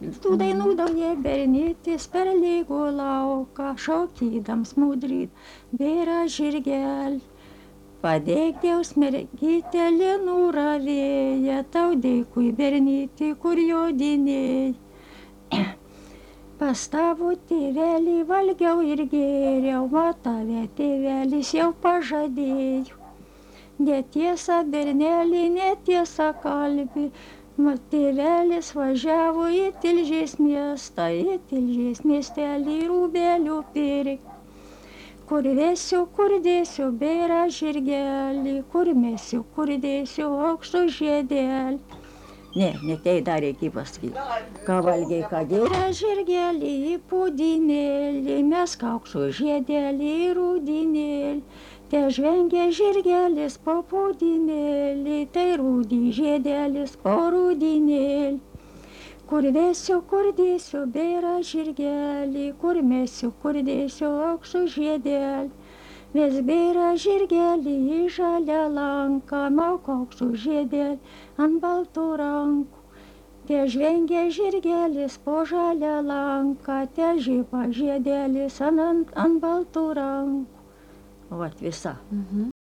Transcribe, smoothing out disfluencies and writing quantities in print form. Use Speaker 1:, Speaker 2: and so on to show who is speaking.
Speaker 1: Tų dainų daugia bernitis per lygų lauką, šaukydams mudryt, bėra žirgelį. Padėk Dievs mergytę linų ravėja, tau dėkui bernyti, kur jodinėjai. Pas tavo tėvelį valgiau ir gėriau, mat tave tėvelis jau pažadėjo. Netiesa bernelį, netiesa kalbi, mat tėvelis važiavo į Tilžės miestą, į Tilžės miestelį rūbelių pirkt. Kur vesiu, kur dėsiu bėra žirgelį, kur mesiu, kur dėsiu aukso žiedelį. Ne tai dar reikia pasakyti. Ką valgiai, ką gėrė žirgelį į pūdynėlį, mes aukso žiedelį į rūdynėlį. Te žvengia žirgelis po pūdynėlį, tai rūdį žiedelis po rūdynėlį. Kur vesiu, kur dėsiu bėra žirgelį, kur mesiu, kur dėsiu aukso žiedelį. Ves bėra žirgelį į žalią lanką, mauk aukso žiedelį ant baltų rankų. Te žvengia žirgelis po žalią lanką, te žiba žiedelis ant baltų rankų. Vat visa.